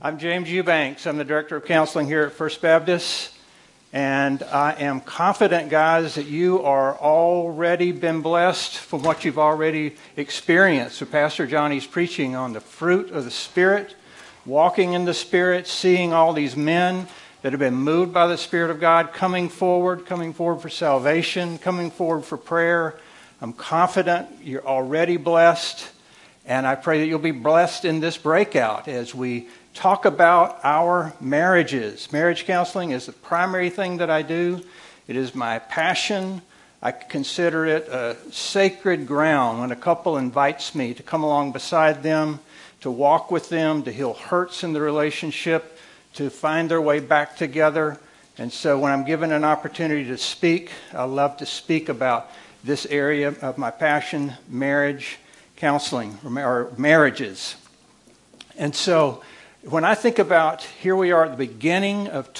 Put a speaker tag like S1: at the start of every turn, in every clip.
S1: I'm James Eubanks. I'm the Director of Counseling here at First Baptist. And I am confident, guys, that you are already been blessed from what you've already experienced. So Pastor Johnny's preaching on the fruit of the Spirit, walking in the Spirit, seeing all these men that have been moved by the Spirit of God, coming forward for salvation, coming forward for prayer. I'm confident you're already blessed. And I pray that you'll be blessed in this breakout as we talk about our marriages. Marriage counseling is the primary thing that I do. It is my passion. I consider it a sacred ground when a couple invites me to come along beside them, to walk with them, to heal hurts in the relationship, to find their way back together. And so when I'm given an opportunity to speak, I love to speak about this area of my passion, marriage counseling, or marriages. And so when I think about, here we are at the beginning of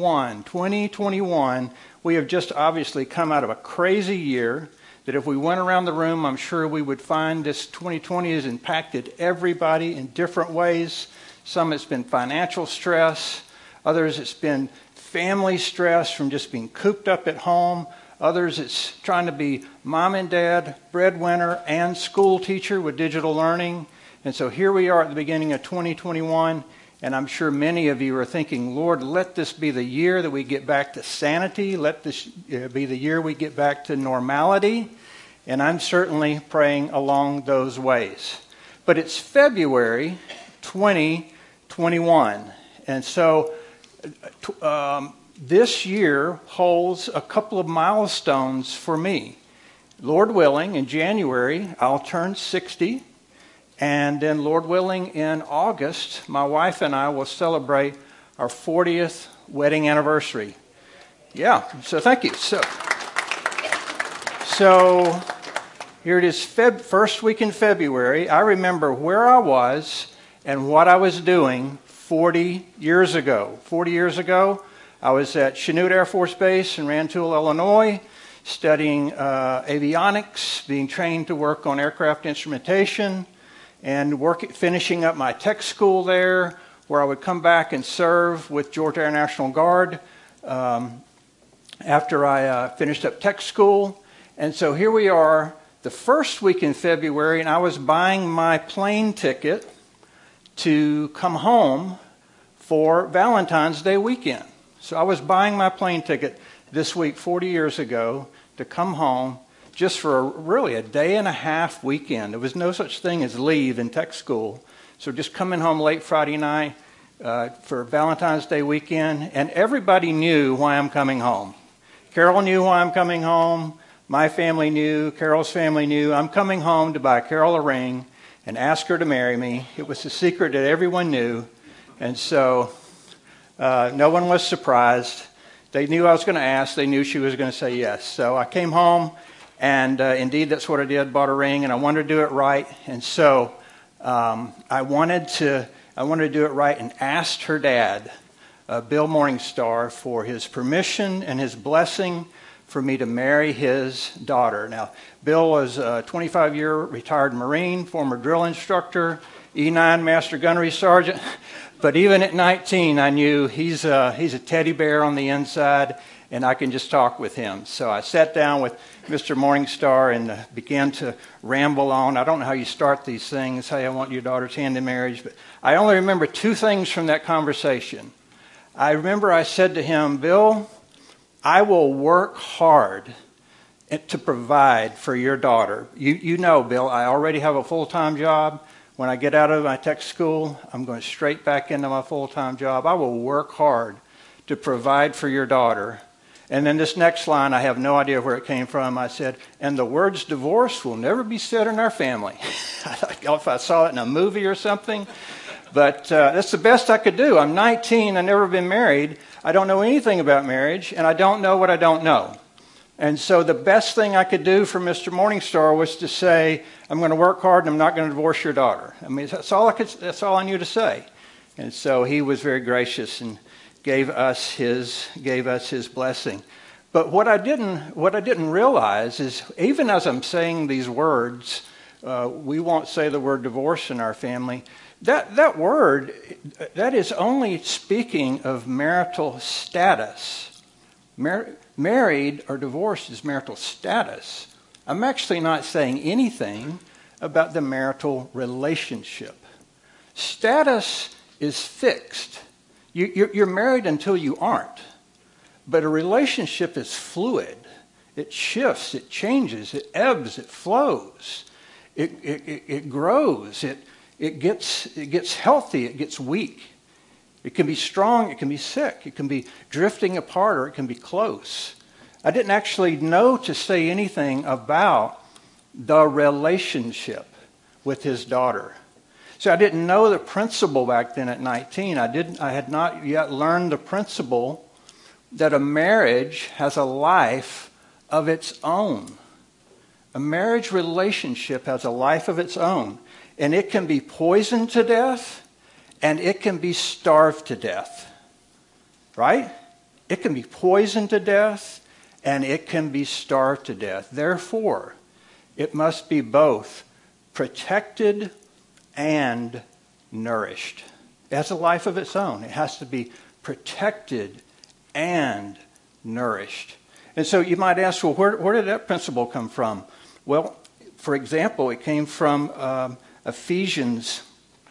S1: 2021, we have just obviously come out of a crazy year that if we went around the room, I'm sure we would find this 2020 has impacted everybody in different ways. Some it's been financial stress. Others it's been family stress from just being cooped up at home. Others it's trying to be mom and dad, breadwinner, and school teacher with digital learning. And so here we are at the beginning of 2021, and I'm sure many of you are thinking, Lord, let this be the year that we get back to sanity. Let this be the year we get back to normality. And I'm certainly praying along those ways. But it's February 2021. And so this year holds a couple of milestones for me. Lord willing, in January, I'll turn 60. And then, Lord willing, in August, my wife and I will celebrate our 40th wedding anniversary. Yeah, so thank you. So here it is, first week in February. I remember where I was and what I was doing 40 years ago. 40 years ago, I was at Chanute Air Force Base in Rantoul, Illinois, studying avionics, being trained to work on aircraft instrumentation, and finishing up my tech school there, where I would come back and serve with Georgia Air National Guard after I finished up tech school. And so here we are, the first week in February, and I was buying my plane ticket to come home for Valentine's Day weekend. So I was buying my plane ticket this week, 40 years ago, to come home just for really a day and a half weekend. There was no such thing as leave in tech school. So just coming home late Friday night for Valentine's Day weekend. And everybody knew why I'm coming home. Carol knew why I'm coming home. My family knew. Carol's family knew. I'm coming home to buy Carol a ring and ask her to marry me. It was a secret that everyone knew. And so no one was surprised. They knew I was going to ask. They knew she was going to say yes. So I came home. And indeed, that's what I did, bought a ring, and I wanted to do it right. And so I wanted to do it right and asked her dad, Bill Morningstar, for his permission and his blessing for me to marry his daughter. Now, Bill was a 25-year retired Marine, former drill instructor, E9 Master Gunnery Sergeant. But even at 19, I knew he's a teddy bear on the inside, and I can just talk with him. So I sat down with Mr. Morningstar and began to ramble on. I don't know how you start these things, hey, I want your daughter's hand in marriage, but I only remember two things from that conversation. I remember I said to him, Bill, I will work hard to provide for your daughter. You know, Bill, I already have a full-time job. When I get out of my tech school, I'm going straight back into my full-time job. I will work hard to provide for your daughter. And then this next line, I have no idea where it came from. I said, and the words divorce will never be said in our family. I thought if I saw it in a movie or something. But that's the best I could do. I'm 19. I've never been married. I don't know anything about marriage, and I don't know what I don't know. And so the best thing I could do for Mr. Morningstar was to say, I'm going to work hard and I'm not going to divorce your daughter. I mean, that's all I knew to say. And so he was very gracious and gave us his blessing. But what I didn't realize is, even as I'm saying these words, we won't say the word divorce in our family. That word, that is only speaking of marital status. Married or divorced is marital status. I'm actually not saying anything about the marital relationship. Status is fixed. You're married until you aren't. But a relationship is fluid. It shifts, it changes, it ebbs, it flows. It grows, it gets healthy, it gets weak. It can be strong, it can be sick, it can be drifting apart, or it can be close. I didn't actually know to say anything about the relationship with his daughter. So I didn't know the principle back then at 19. I had not yet learned the principle that a marriage has a life of its own. A marriage relationship has a life of its own. And it can be poisoned to death, and it can be starved to death. Right? It can be poisoned to death, and it can be starved to death. Therefore, it must be both protected and nourished. It has a life of its own. It has to be protected and nourished. And so you might ask, well, where did that principle come from? Well, for example, it came from Ephesians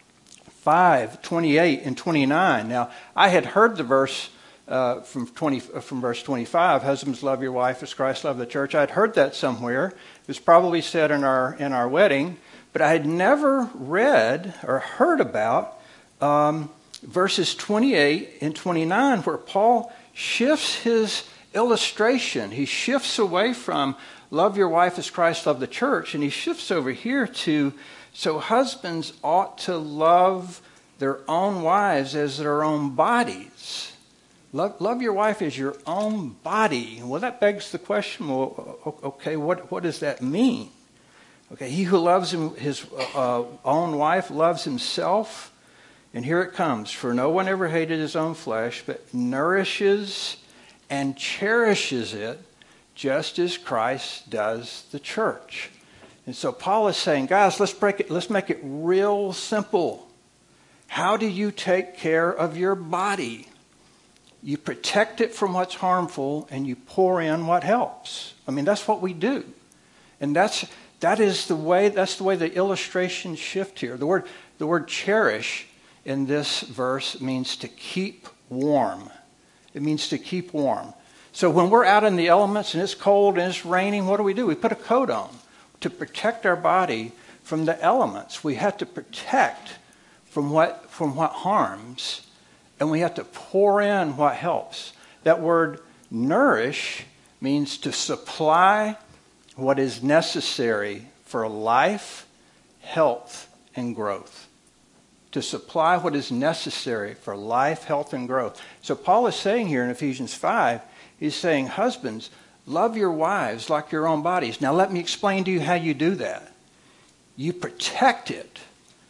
S1: 5:28 and 29. Now, I had heard the verse from verse 25, husbands, love your wife as Christ loved the church. I'd heard that somewhere. It was probably said in our wedding, but I had never read or heard about verses 28 and 29, where Paul shifts his illustration. He shifts away from love your wife as Christ loved the church, and he shifts over here to, so husbands ought to love their own wives as their own bodies. Love your wife as your own body. Well, that begs the question, well, okay, what does that mean? Okay, he who loves his own wife loves himself. And here it comes. For no one ever hated his own flesh, but nourishes and cherishes it, just as Christ does the church. And so Paul is saying, guys, let's make it real simple. How do you take care of your body? You protect it from what's harmful, and you pour in what helps. I mean, that's what we do. And that's the way the illustrations shift here. The word cherish in this verse means to keep warm. It means to keep warm. So when we're out in the elements and it's cold and it's raining, what do? We put a coat on to protect our body from the elements. We have to protect from what harms, and we have to pour in what helps. That word nourish means to supply what is necessary for life, health, and growth. To supply what is necessary for life, health, and growth. So Paul is saying here in Ephesians 5, he's saying, husbands, love your wives like your own bodies. Now let me explain to you how you do that. You protect it.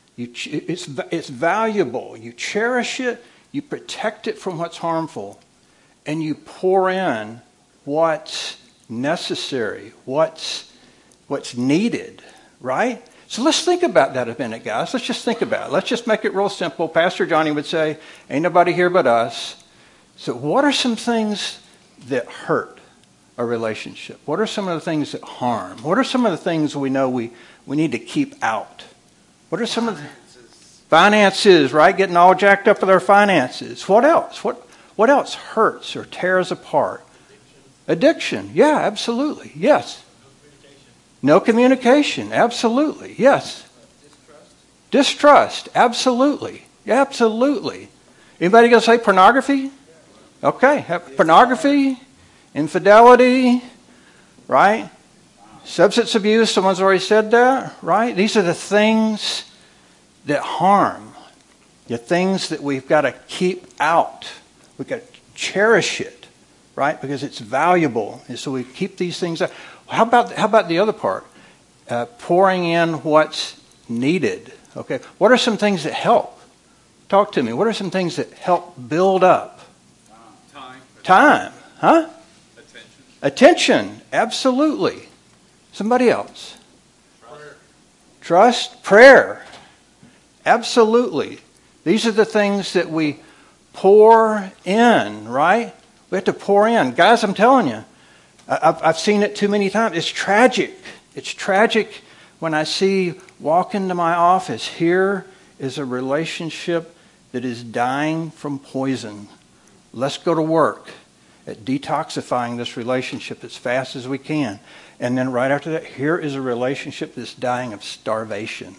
S1: It's valuable. You cherish it. You protect it from what's harmful. And you pour in what's necessary, what's needed, right? So let's think about that a minute, guys. Let's just think about it. Let's just make it real simple. Pastor Johnny would say, ain't nobody here but us. So what are some things that hurt a relationship? What are some of the things that harm? What are some of the things we know we need to keep out? What are some of the finances, right? Getting all jacked up with our finances. What else? What else hurts or tears apart? Addiction. Yeah, absolutely. Yes. No communication. Absolutely. Yes. Distrust. Absolutely. Absolutely. Anybody going to say pornography? Okay. Pornography, infidelity, right? Substance abuse. Someone's already said that, right? These are the things that harm. The things that we've got to keep out. We've got to cherish it, right? Because it's valuable. And so we keep these things out. How about the other part? Pouring in what's needed. Okay. What are some things that help? Talk to me. What are some things that help build up? Time. Huh? Attention. Absolutely. Somebody else. Trust. Prayer. Absolutely. These are the things that we pour in, right? We have to pour in. Guys, I'm telling you, I've seen it too many times. It's tragic. It's tragic when I see walk into my office. Here is a relationship that is dying from poison. Let's go to work at detoxifying this relationship as fast as we can. And then right after that, here is a relationship that's dying of starvation.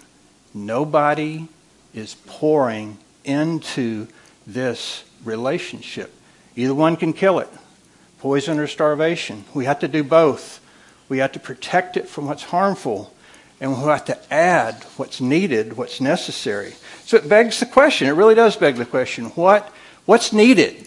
S1: Nobody is pouring into this relationship. Either one can kill it, poison or starvation. We have to do both. We have to protect it from what's harmful, and we have to add what's needed, what's necessary. So it begs the question, it really does beg the question, what's needed?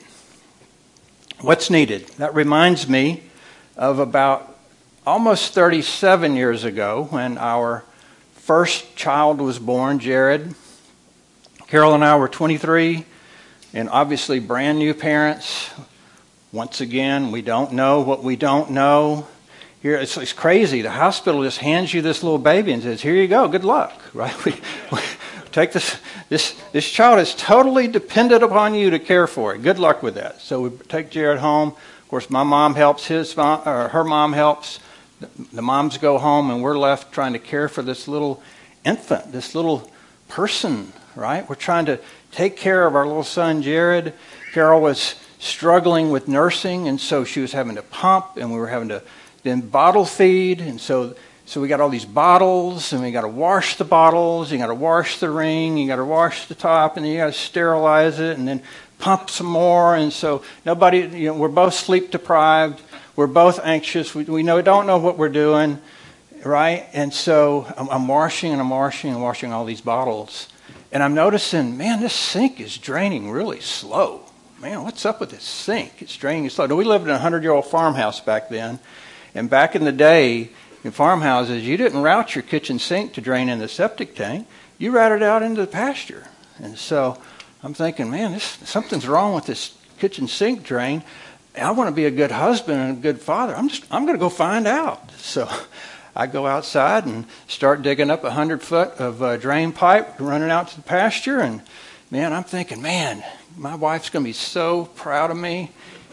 S1: What's needed? That reminds me of about almost 37 years ago when our first child was born, Jared. Carol and I were 23 and obviously brand new parents. Once again, we don't know what we don't know. Here, it's crazy. The hospital just hands you this little baby and says, here you go, good luck, right? We take this child is totally dependent upon you to care for it. Good luck with that. So we take Jared home. Of course, my mom helps, her mom helps. The moms go home, and we're left trying to care for this little infant, this little person, right? We're trying to take care of our little son, Jared. Carol was struggling with nursing, and so she was having to pump, and we were having to then bottle feed, and so we got all these bottles, and we got to wash the bottles, you got to wash the ring, you got to wash the top, and then you got to sterilize it, and then pump some more. And so we're both sleep deprived, we're both anxious, we don't know what we're doing, right? And so I'm washing all these bottles, and I'm noticing, man, this sink is draining really slow. Man, what's up with this sink? It's draining slow. Now, we lived in a 100-year-old farmhouse back then, and back in the day, in farmhouses, you didn't route your kitchen sink to drain in the septic tank. You routed it out into the pasture. And so I'm thinking, man, something's wrong with this kitchen sink drain. I want to be a good husband and a good father. I'm going to go find out. So I go outside and start digging up 100 foot of drain pipe, running out to the pasture. And, man, I'm thinking, man, my wife's going to be so proud of me.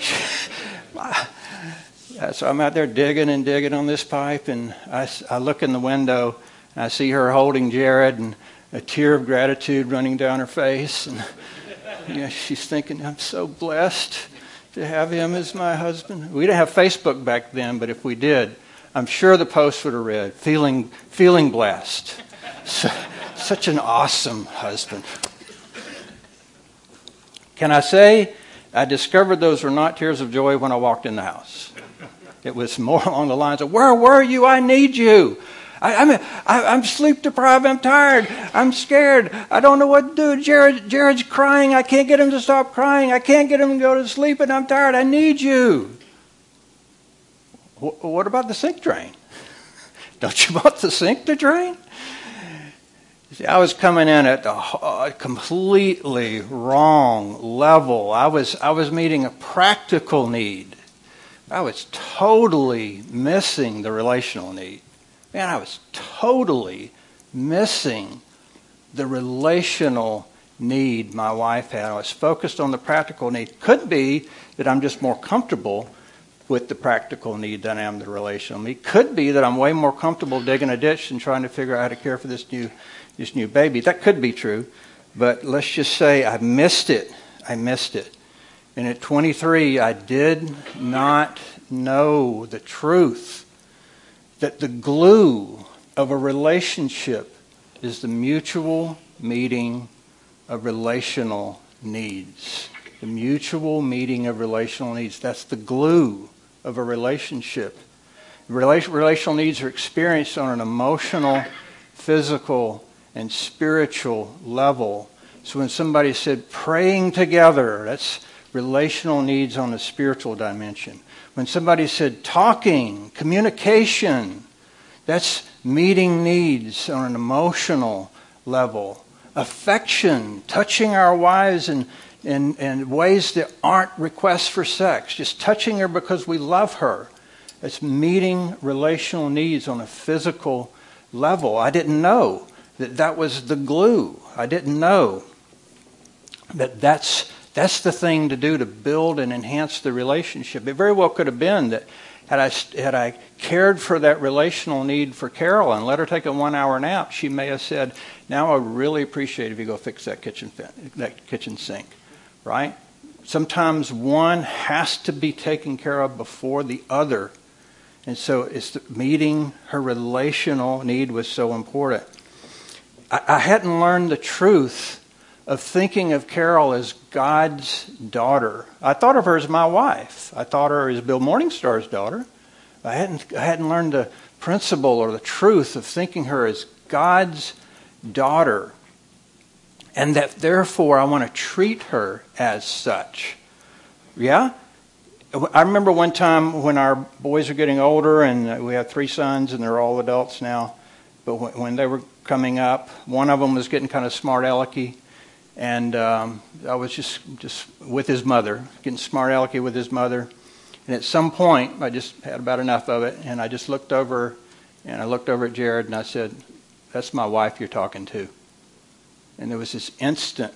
S1: So I'm out there digging on this pipe, and I look in the window, and I see her holding Jared, and a tear of gratitude running down her face. And she's thinking, I'm so blessed to have him as my husband. We didn't have Facebook back then, but if we did, I'm sure the post would have read, feeling blessed. Such an awesome husband. Can I say, I discovered those were not tears of joy when I walked in the house. It was more along the lines of, where were you? I need you. I'm sleep deprived. I'm tired. I'm scared. I don't know what to do. Jared's crying. I can't get him to stop crying. I can't get him to go to sleep, and I'm tired. I need you. What about the sink drain? Don't you want the sink to drain? See, I was coming in at the completely wrong level. I was meeting a practical need. I was totally missing the relational need. Man, I was totally missing the relational need my wife had. I was focused on the practical need. Could be that I'm just more comfortable with the practical need than I am the relational need. Could be that I'm way more comfortable digging a ditch and trying to figure out how to care for this new baby. That could be true. But let's just say I missed it. And at 23, I did not know the truth that the glue of a relationship is the mutual meeting of relational needs. The mutual meeting of relational needs. That's the glue of a relationship. Relational needs are experienced on an emotional, physical, and spiritual level. So when somebody said praying together, that's relational needs on a spiritual dimension. When somebody said talking, communication, that's meeting needs on an emotional level. Affection, touching our wives in ways that aren't requests for sex, just touching her because we love her. It's meeting relational needs on a physical level. I didn't know that was the glue. I didn't know that that's the thing to do to build and enhance the relationship. It very well could have been that had I cared for that relational need for Carol and let her take a 1-hour nap, she may have said, "Now I really appreciate if you go fix that kitchen sink," right? Sometimes one has to be taken care of before the other. And so meeting her relational need was so important. I hadn't learned the truth of thinking of Carol as God's daughter. I thought of her as my wife. I thought of her as Bill Morningstar's daughter. I hadn't learned the principle or the truth of thinking her as God's daughter. And that therefore I want to treat her as such. Yeah? I remember one time when our boys were getting older, and we have 3 sons and they're all adults now. But when they were coming up, one of them was getting kind of smart alecky. And I was just with his mother, getting smart alecky with his mother. And at some point, I just had about enough of it. And I just looked over, and I looked over at Jared, and I said, "That's my wife you're talking to." And there was this instant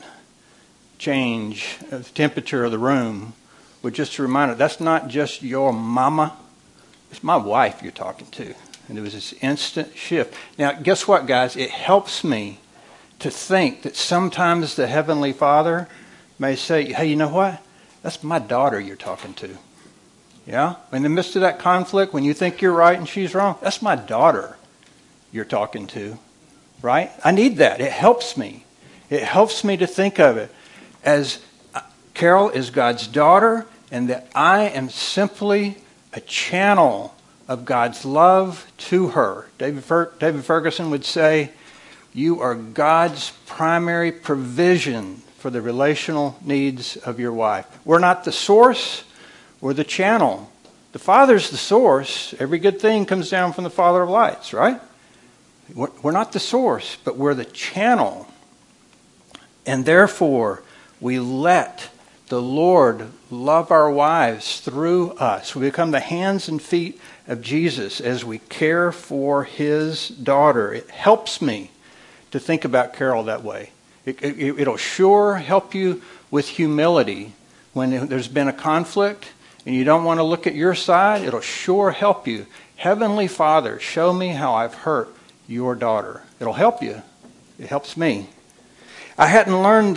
S1: change of the temperature of the room with just a reminder, that's not just your mama, it's my wife you're talking to. And there was this instant shift. Now, guess what, guys? It helps me to think that sometimes the Heavenly Father may say, "Hey, you know what? That's my daughter you're talking to." Yeah? In the midst of that conflict, when you think you're right and she's wrong, that's my daughter you're talking to. Right? I need that. It helps me. It helps me to think of it as Carol is God's daughter, and that I am simply a channel of God's love to her. David Ferguson would say, "You are God's primary provision for the relational needs of your wife." We're not the source, we're the channel. The Father's the source. Every good thing comes down from the Father of lights, right? We're not the source, but we're the channel. And therefore, we let the Lord love our wives through us. We become the hands and feet of Jesus as we care for His daughter. It helps me to think about Carol that way. It'll sure help you with humility when there's been a conflict and you don't want to look at your side. It'll sure help you. Heavenly Father, show me how I've hurt your daughter. It'll help you. It helps me. I hadn't learned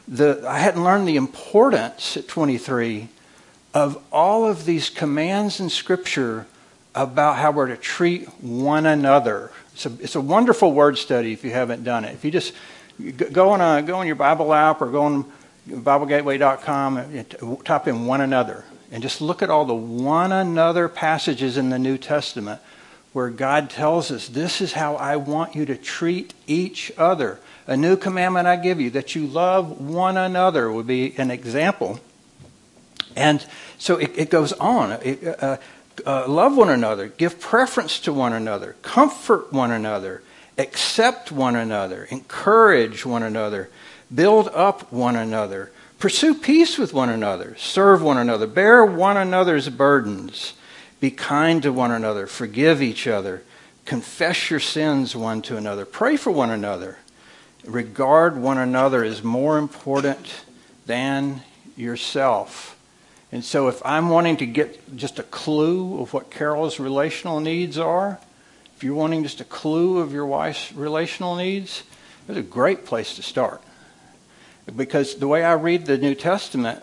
S1: the importance at 23 of all of these commands in Scripture about how we're to treat one another. It's a wonderful word study if you haven't done it. If you just go on your Bible app or go on BibleGateway.com and type in one another and just look at all the one another passages in the New Testament where God tells us, this is how I want you to treat each other. A new commandment I give you, that you love one another, would be an example. And so it goes on. Love one another, give preference to one another, comfort one another, accept one another, encourage one another, build up one another, pursue peace with one another, serve one another, bear one another's burdens, be kind to one another, forgive each other, confess your sins one to another, pray for one another, regard one another as more important than yourself. And so if I'm wanting to get just a clue of what Carol's relational needs are, if you're wanting just a clue of your wife's relational needs, it's a great place to start. Because the way I read the New Testament,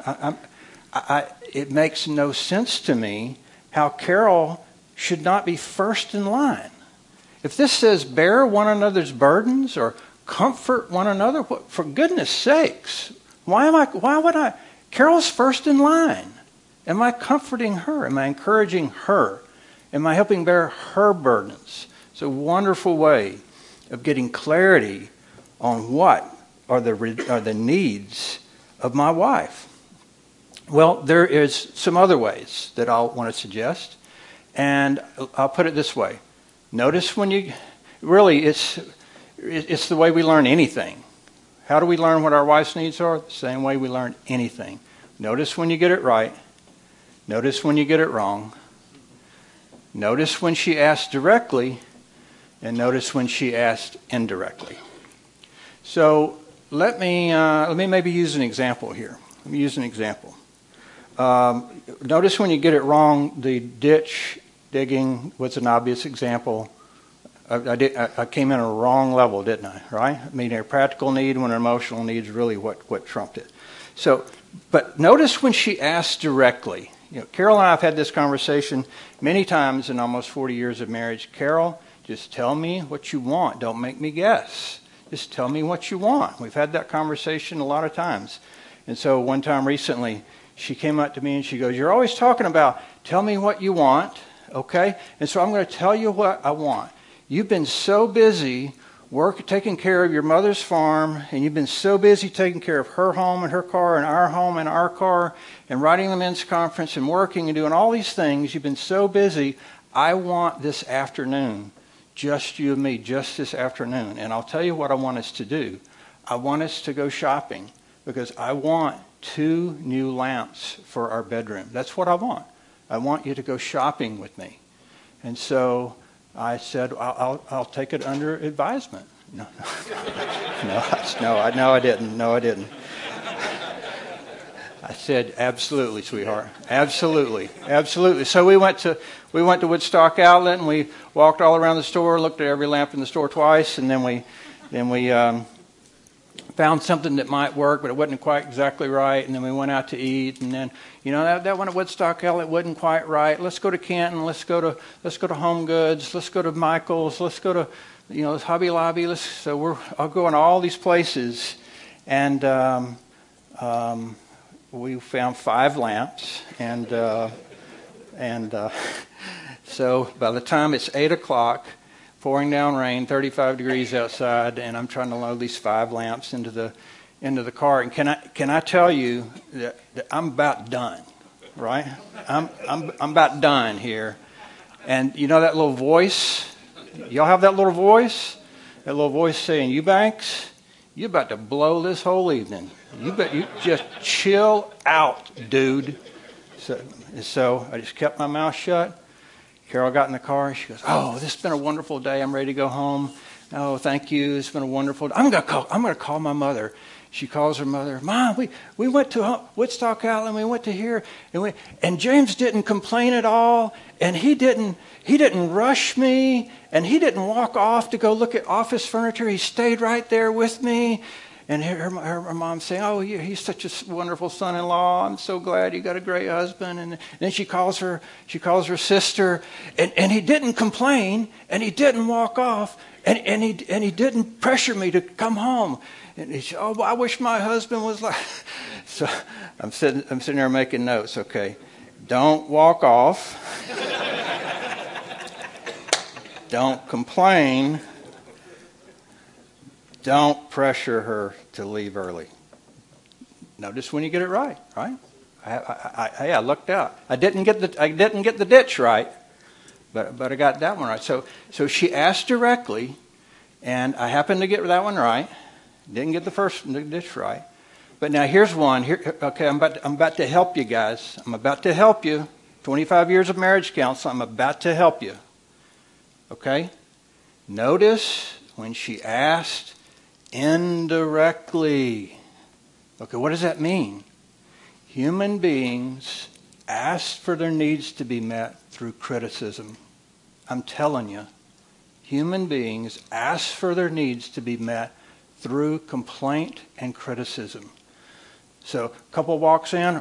S1: it makes no sense to me how Carol should not be first in line. If this says bear one another's burdens or comfort one another, for goodness sakes, why would I? Carol's first in line. Am I comforting her? Am I encouraging her? Am I helping bear her burdens? It's a wonderful way of getting clarity on what are the needs of my wife. Well, there is some other ways that I'll want to suggest, and I'll put it this way. Notice when you, really, it's the way we learn anything. How do we learn what our wife's needs are? The same way we learn anything. Notice when you get it right. Notice when you get it wrong. Notice when she asks directly. And notice when she asked indirectly. So let me maybe use an example here. Let me use an example. Notice when you get it wrong, the ditch digging was an obvious example. I came in a wrong level, didn't I? Right? I mean, a practical need when an emotional need is really what trumped it. So, but notice when she asked directly. Carol and I have had this conversation many times in almost 40 years of marriage. Carol, just tell me what you want. Don't make me guess. Just tell me what you want. We've had that conversation a lot of times. And so one time recently, she came up to me and she goes, "You're always talking about, tell me what you want, okay? And so I'm going to tell you what I want. You've been so busy taking care of your mother's farm, and you've been so busy taking care of her home and her car and our home and our car and writing the men's conference and working and doing all these things. You've been so busy. I want this afternoon, just you and me, just this afternoon. And I'll tell you what I want us to do. I want us to go shopping because I want 2 new lamps for our bedroom. That's what I want. I want you to go shopping with me." And so I said, I'll take it under advisement. No, I didn't. I said, "Absolutely, sweetheart. Absolutely. So we went to Woodstock Outlet and we walked all around the store, looked at every lamp in the store twice, and then we found something that might work, but it wasn't quite exactly right. And then we went out to eat, and then that one at Woodstock Outlet wasn't quite right. Let's go to Canton. Let's go to Home Goods. Let's go to Michael's. Let's go to Hobby Lobby. I'll go in all these places, and we found 5 lamps, and so by the time it's 8:00. Pouring down rain, 35 degrees outside, and I'm trying to load these 5 lamps into the car. And can I tell you that I'm about done, right? I'm about done here. And you know that little voice? Y'all have that little voice? That little voice saying, "Eubanks, you're about to blow this whole evening. You just chill out, dude." So I just kept my mouth shut. Carol got in the car. She goes, "Oh, this has been a wonderful day. I'm ready to go home." "Oh, thank you. It's been a wonderful day. I'm going to call my mother." She calls her mother. "Mom, we went to Woodstock Outlet, and we went to here, and James didn't complain at all, and he didn't rush me, and he didn't walk off to go look at office furniture. He stayed right there with me." And her mom saying, "Oh, he's such a wonderful son-in-law. I'm so glad you got a great husband." And then she calls her sister, and he didn't complain, and he didn't walk off, and he didn't pressure me to come home. And he said, "Oh, I wish my husband was like." So I'm sitting there making notes. Okay, don't walk off. Don't complain. Don't pressure her to leave early. Notice when you get it right, right? I lucked out. I didn't get the ditch right, but I got that one right. So she asked directly, and I happened to get that one right. Didn't get the ditch right. But now here's one. Okay, I'm about to help you guys. I'm about to help you. 25 years of marriage counsel. I'm about to help you. Okay? Notice when she asked indirectly. Okay, what does that mean? Human beings ask for their needs to be met through criticism. I'm telling you, human beings ask for their needs to be met through complaint and criticism. So a couple walks in,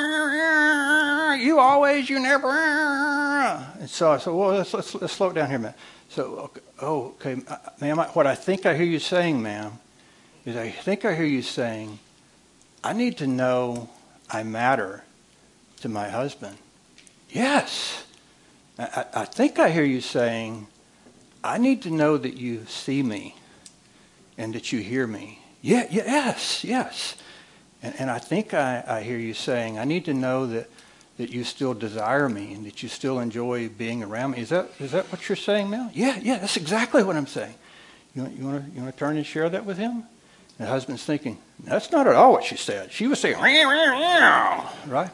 S1: you never. And so I said, well, let's slow it down here a minute. So, okay, ma'am, what I think I hear you saying, ma'am, is I think I hear you saying, I need to know I matter to my husband. Yes. I think I hear you saying, I need to know that you see me and that you hear me. Yes. And I think I hear you saying, I need to know that you still desire me and that you still enjoy being around me. Is that what you're saying now? Yeah, that's exactly what I'm saying. You want to turn and share that with him? And the husband's thinking, that's not at all what she said. She was saying, right?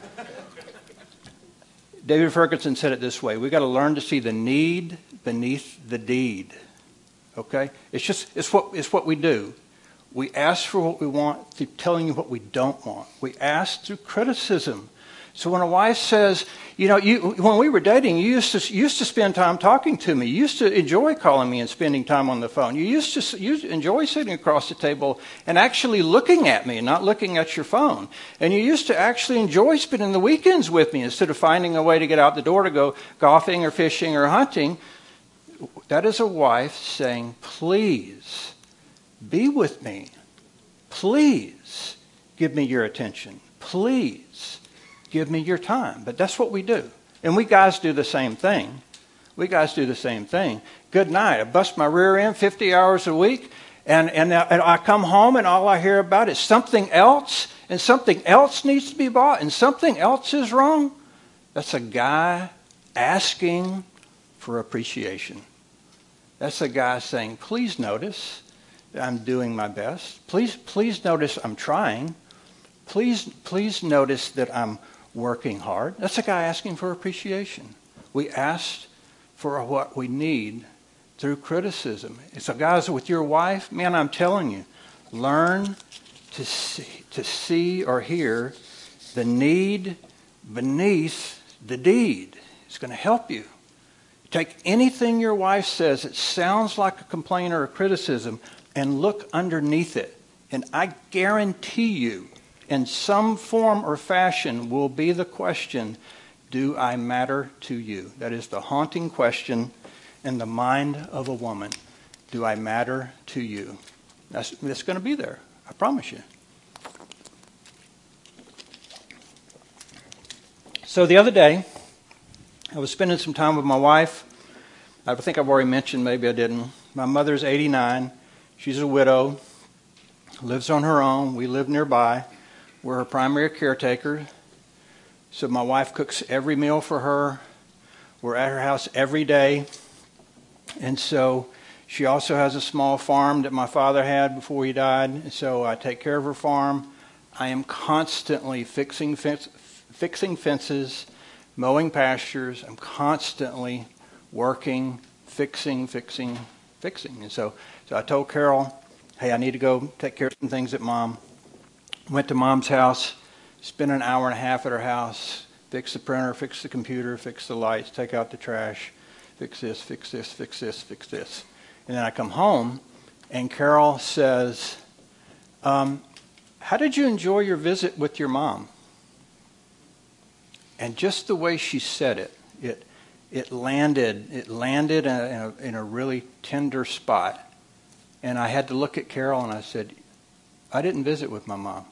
S1: David Ferguson said it this way: we got to learn to see the need beneath the deed. Okay? It's what we do. We ask for what we want through telling you what we don't want. We ask through criticism. So when a wife says, when we were dating, you used to spend time talking to me. You used to enjoy calling me and spending time on the phone. You used to enjoy sitting across the table and actually looking at me and not looking at your phone. And you used to actually enjoy spending the weekends with me instead of finding a way to get out the door to go golfing or fishing or hunting. That is a wife saying, please be with me. Please give me your attention. Please give me your time. But that's what we do. And we guys do the same thing. Good night. I bust my rear end 50 hours a week. And I come home and all I hear about is something else. And something else needs to be bought. And something else is wrong. That's a guy asking for appreciation. That's a guy saying, please notice that I'm doing my best. Please notice I'm trying. Please notice that I'm working hard. That's a guy asking for appreciation. We ask for what we need through criticism. So guys, with your wife, man, I'm telling you, learn to see or hear the need beneath the deed. It's going to help you. Take anything your wife says that sounds like a complaint or a criticism and look underneath it. And I guarantee you, in some form or fashion will be the question, do I matter to you? That is the haunting question in the mind of a woman. Do I matter to you? That's going to be there. I promise you. So the other day, I was spending some time with my wife. I think I've already mentioned, maybe I didn't. My mother's 89. She's a widow, lives on her own. We live nearby. We're her primary caretaker. So my wife cooks every meal for her. We're at her house every day. And so she also has a small farm that my father had before he died. And so I take care of her farm. I am constantly fixing fences, mowing pastures. I'm constantly working, fixing. And so I told Carol, hey, I need to go take care of some things at Mom. Went to Mom's house, spent an hour and a half at her house, fix the printer, fix the computer, fix the lights, take out the trash, fix this. And then I come home, and Carol says, how did you enjoy your visit with your mom? And just the way she said it landed in a really tender spot. And I had to look at Carol and I said, I didn't visit with my mom.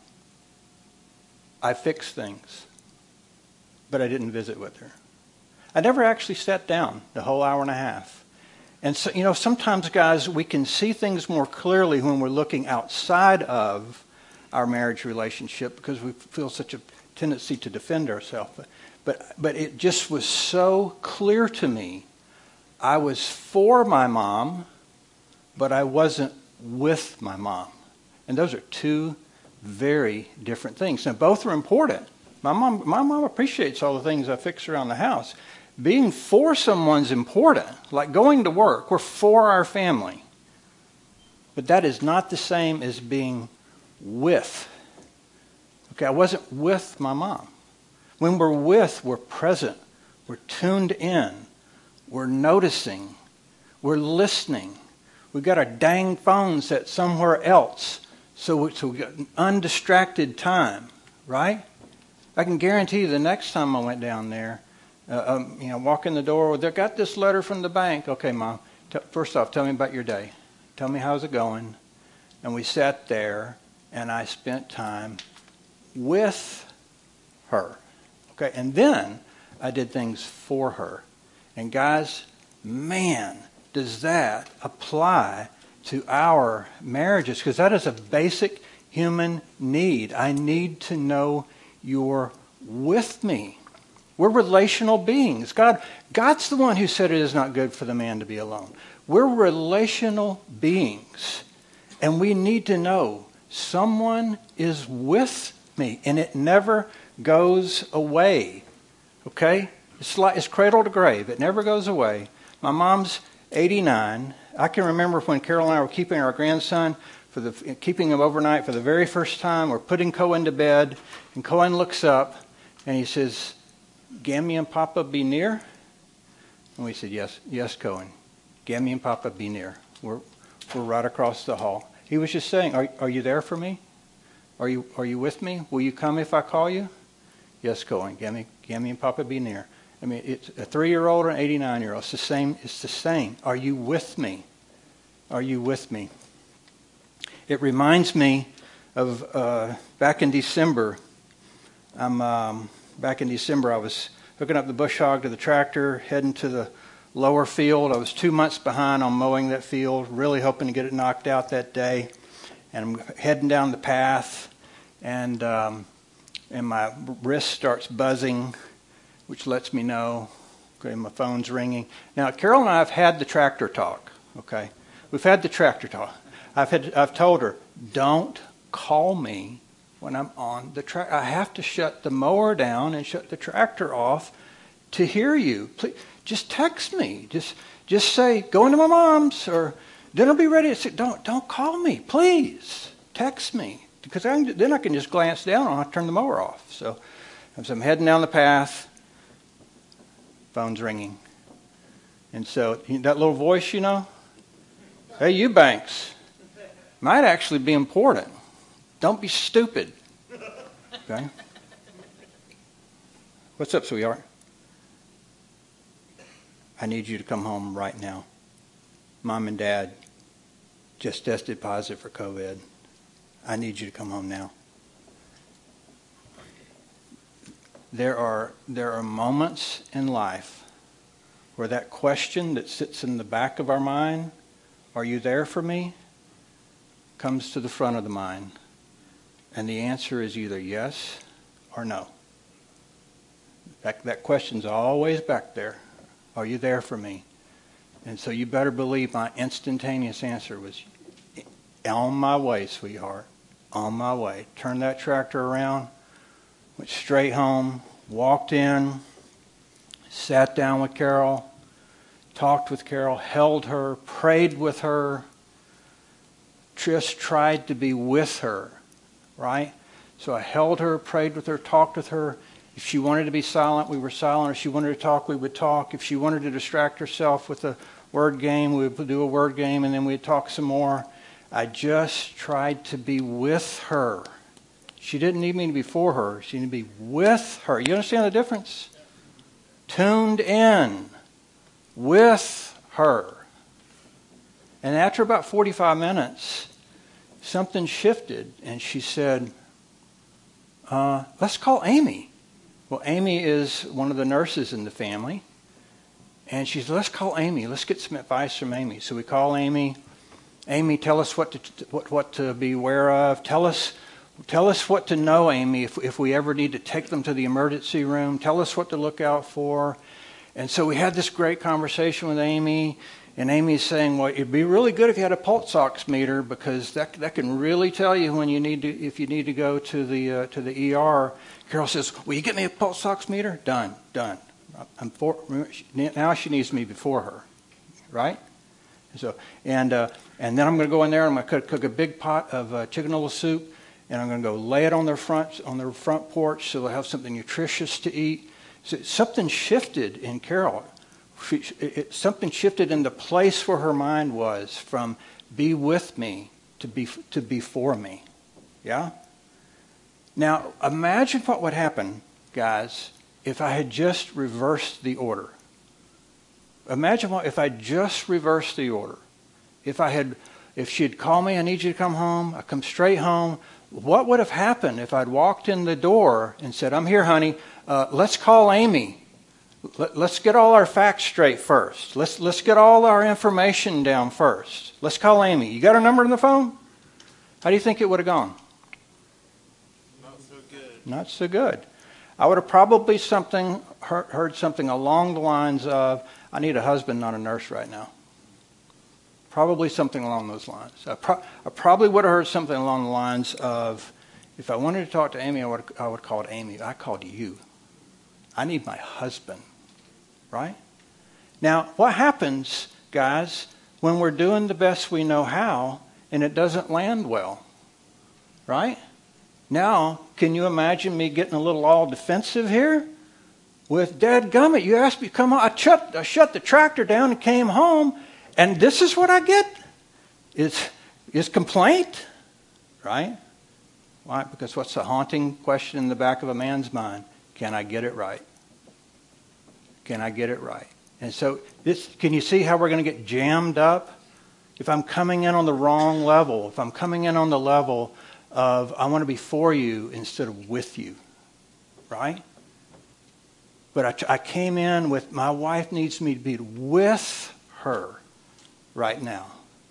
S1: I fixed things, but I didn't visit with her. I never actually sat down the whole hour and a half. And so, sometimes, guys, we can see things more clearly when we're looking outside of our marriage relationship because we feel such a tendency to defend ourselves. But it just was so clear to me. I was for my mom, but I wasn't with my mom. And those are two very different things. Now, both are important. My mom appreciates all the things I fix around the house. Being for someone's important, like going to work. We're for our family. But that is not the same as being with. Okay, I wasn't with my mom. When we're with, we're present. We're tuned in. We're noticing. We're listening. We've got our dang phone set somewhere else. So we got an undistracted time, right? I can guarantee you the next time I went down there, walk in the door, they got this letter from the bank. Okay, Mom, first off, tell me about your day. Tell me how's it going. And we sat there, and I spent time with her. Okay, and then I did things for her. And guys, man, does that apply to our marriages? Because that is a basic human need. I need to know you're with me. We're relational beings. God's the one who said it is not good for the man to be alone. We're relational beings. And we need to know someone is with me. And it never goes away. Okay? It's cradle to grave. It never goes away. My mom's 89. I can remember when Carol and I were keeping our grandson, keeping him overnight for the very first time. We're putting Cohen to bed, and Cohen looks up, and he says, Gammy and Papa be near? And we said, yes, Cohen. Gammy and Papa be near. We're right across the hall. He was just saying, are you there for me? Are you with me? Will you come if I call you? Yes, Cohen. Gammy and Papa be near. I mean, it's a 3-year-old or an 89-year-old. It's the same. It's the same. Are you with me? Are you with me? It reminds me of back in December. Back in December, I was hooking up the bush hog to the tractor, heading to the lower field. I was 2 months behind on mowing that field, really hoping to get it knocked out that day. And I'm heading down the path, and my wrist starts buzzing, which lets me know, okay, my phone's ringing. Now, Carol and I have had the tractor talk, okay? We've had the tractor talk. I've told her, don't call me when I'm on the tractor. I have to shut the mower down and shut the tractor off to hear you. Please, just text me. Just say, going to my mom's, or dinner be ready. Don't call me, please. Text me, because then I can just glance down and I'll turn the mower off. So as I'm heading down the path, phone's ringing. And so that little voice, hey, Eubanks, might actually be important. Don't be stupid. Okay? What's up, sweetheart? I need you to come home right now. Mom and Dad just tested positive for COVID. I need you to come home now. There are moments in life where that question that sits in the back of our mind, are you there for me, comes to the front of the mind. And the answer is either yes or no. That question's always back there. Are you there for me? And so you better believe my instantaneous answer was, on my way, sweetheart. On my way. Turned that tractor around, went straight home, walked in, sat down with Carol, talked with Carol, held her, prayed with her, just tried to be with her, right? So I held her, prayed with her, talked with her. If she wanted to be silent, we were silent. If she wanted to talk, we would talk. If she wanted to distract herself with a word game, we would do a word game, and then we'd talk some more. I just tried to be with her. She didn't need me to be for her. She needed to be with her. You understand the difference? Tuned in with her. And after about 45 minutes, something shifted, and she said, let's call Amy. Well, Amy is one of the nurses in the family. And she said, let's call Amy. Let's get some advice from Amy. So we call Amy. Amy, tell us what to be aware of. Tell us what to know, Amy, if we ever need to take them to the emergency room. Tell us what to look out for. And so we had this great conversation with Amy. And Amy's saying, well, it'd be really good if you had a pulse ox meter, because that can really tell you when if you need to go to the ER. Carol says, will you get me a pulse ox meter? Done. Now she needs me before her, right? So and then I'm going to go in there and I'm going to cook a big pot of chicken noodle soup, and I'm going to go lay it on their front porch so they'll have something nutritious to eat. So something shifted in Carol. Something shifted in the place where her mind was, from be with me to be for me. Yeah? Now, imagine what would happen, guys, if I had just reversed the order. Imagine if I just reversed the order. If she'd call me, I need you to come home, I come straight home. What would have happened if I'd walked in the door and said, I'm here, honey, let's call Amy. Let's get all our facts straight first. Let's get all our information down first. Let's call Amy. You got her number on the phone? How do you think it would have gone?
S2: Not so good.
S1: Not so good. I would have probably heard something along the lines of, I need a husband, not a nurse right now. Probably something along those lines. I probably would have heard something along the lines of, if I wanted to talk to Amy, I would have called Amy. I called you. I need my husband. Right? Now, what happens, guys, when we're doing the best we know how and it doesn't land well, right? Now, can you imagine me getting a little all defensive here? With dadgummit, you asked me to come home. I shut the tractor down and came home, and this is what I get? Is complaint, right? Why? Because what's the haunting question in the back of a man's mind? Can I get it right? Can I get it right? And so, can you see how we're going to get jammed up? If I'm coming in on the wrong level, if I'm coming in on the level of I want to be for you instead of with you, right? But I came in with my wife needs me to be with her right now.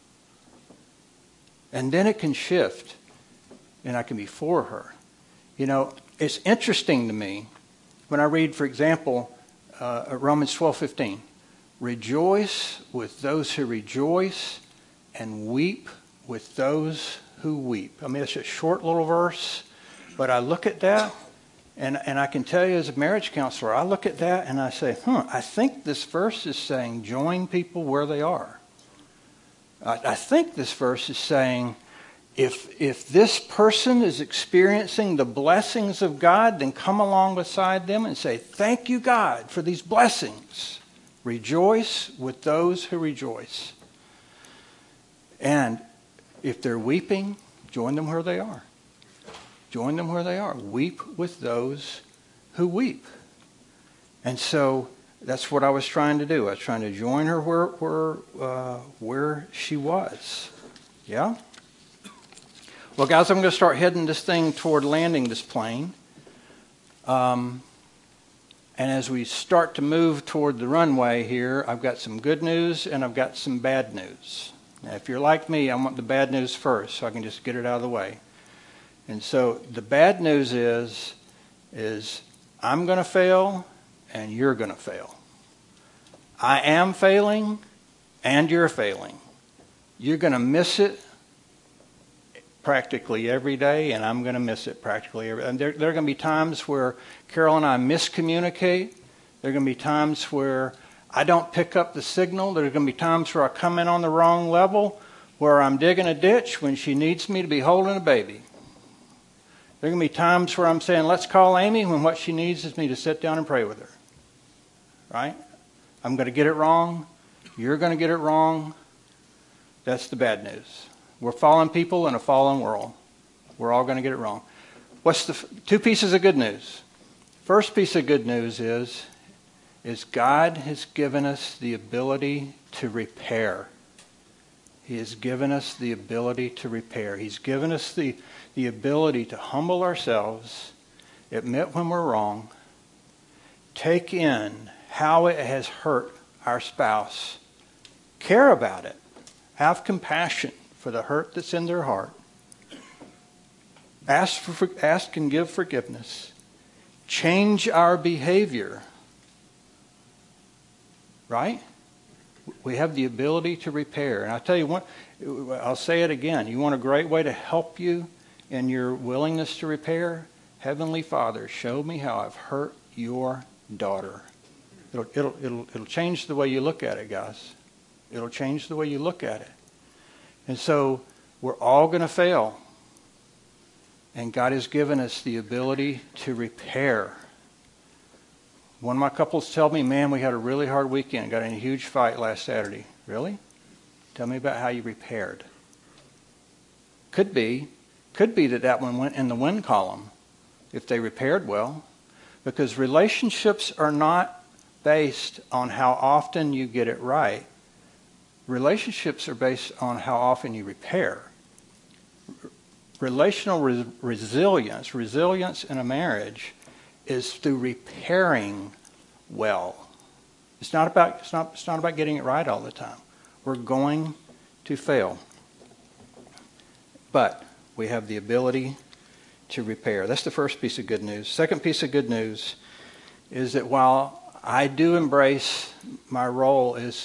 S1: And then it can shift and I can be for her. You know, it's interesting to me when I read, for example, Romans 12:15. Rejoice with those who rejoice and weep with those who weep. I mean, it's a short little verse, but I look at that, and I can tell you as a marriage counselor, I look at that and I say, I think this verse is saying join people where they are. I think this verse is saying if this person is experiencing the blessings of God, then come along beside them and say, thank you, God, for these blessings. Rejoice with those who rejoice. And if they're weeping, join them where they are. Join them where they are. Weep with those who weep. And so that's what I was trying to do. I was trying to join her where she was. Yeah? Well, guys, I'm going to start heading this thing toward landing this plane. And as we start to move toward the runway here, I've got some good news and I've got some bad news. Now, if you're like me, I want the bad news first so I can just get it out of the way. And so the bad news is I'm going to fail and you're going to fail. I am failing and you're failing. You're going to miss it practically every day, and I'm going to miss it practically every day. And there are going to be times where Carol and I miscommunicate. There are going to be times where I don't pick up the signal. There are going to be times where I come in on the wrong level, where I'm digging a ditch when she needs me to be holding a baby. There are going to be times where I'm saying, let's call Amy, when what she needs is me to sit down and pray with her. Right? I'm going to get it wrong. You're going to get it wrong. That's the bad news. We're fallen people in a fallen world. We're all going to get it wrong. What's the two pieces of good news? First piece of good news is God has given us the ability to repair. He has given us the ability to repair. He's given us the ability to humble ourselves, admit when we're wrong, take in how it has hurt our spouse, care about it, have compassion for the hurt that's in their heart, ask and give forgiveness, change our behavior, right? We have the ability to repair. And I'll tell you what, I'll say it again. You want a great way to help you in your willingness to repair? Heavenly Father, show me how I've hurt your daughter. It'll change the way you look at it, guys. It'll change the way you look at it. And so we're all going to fail. And God has given us the ability to repair. One of my couples tell me, man, we had a really hard weekend. Got in a huge fight last Saturday. Really? Tell me about how you repaired. Could be that one went in the win column if they repaired well. Because relationships are not based on how often you get it right. Relationships are based on how often you repair. Relational resilience in a marriage is through repairing well. It's not about getting it right all the time. We're going to fail. But we have the ability to repair. That's the first piece of good news. Second piece of good news is that while I do embrace my role as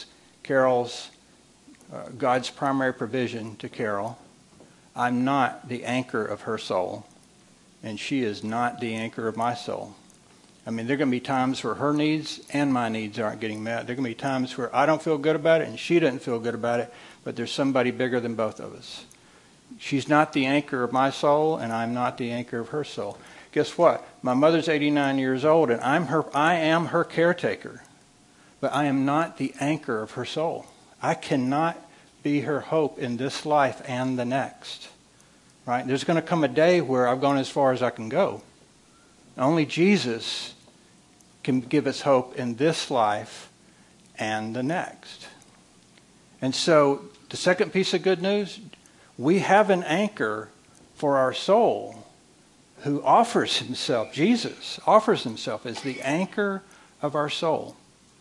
S1: God's primary provision to Carol, I'm not the anchor of her soul, and she is not the anchor of my soul. I mean, there are going to be times where her needs and my needs aren't getting met. There are going to be times where I don't feel good about it and she doesn't feel good about it, but there's somebody bigger than both of us. She's not the anchor of my soul, and I'm not the anchor of her soul. Guess what? My mother's 89 years old, and I am her caretaker, but I am not the anchor of her soul. I cannot be her hope in this life and the next. Right? There's going to come a day where I've gone as far as I can go. Only Jesus can give us hope in this life and the next. And so, the second piece of good news, we have an anchor for our soul who offers himself, Jesus offers himself as the anchor of our soul.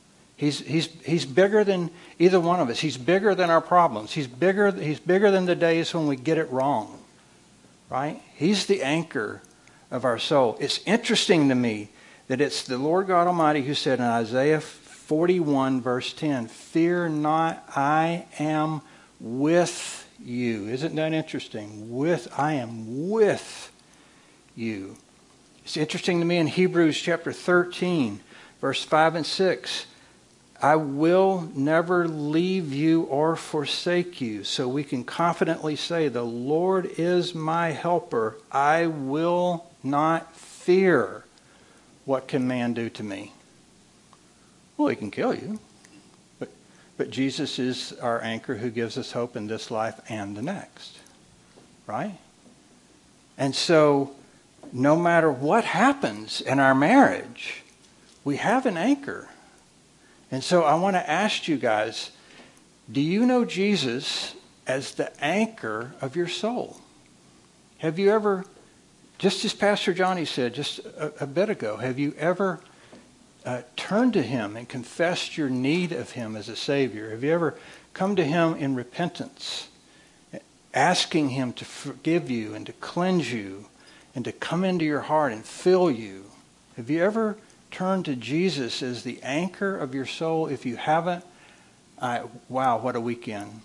S1: He's bigger than either one of us. He's bigger than our problems. He's bigger than the days when we get it wrong. Right? He's the anchor of our soul. It's interesting to me that it's the Lord God Almighty who said in Isaiah 41 verse 10, "Fear not, I am with you." Isn't that interesting? I am with you. It's interesting to me in Hebrews chapter 13 verse 5 and 6, "I will never leave you or forsake you." So we can confidently say, "The Lord is my helper. I will not fear. What can man do to me?" Well, he can kill you. But Jesus is our anchor who gives us hope in this life and the next. Right? And so, no matter what happens in our marriage, we have an anchor. And so I want to ask you guys, do you know Jesus as the anchor of your soul? Have you ever, just as Pastor Johnny said just a bit ago, have you ever turned to him and confessed your need of him as a Savior? Have you ever come to him in repentance, asking him to forgive you and to cleanse you and to come into your heart and fill you? Have you ever turned to Jesus as the anchor of your soul? If you haven't, wow, what a weekend.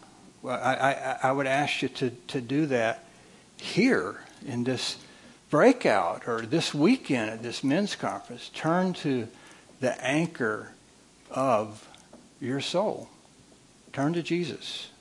S1: I would ask you to do that here in this breakout or this weekend at this men's conference. Turn to the anchor of your soul. Turn to Jesus.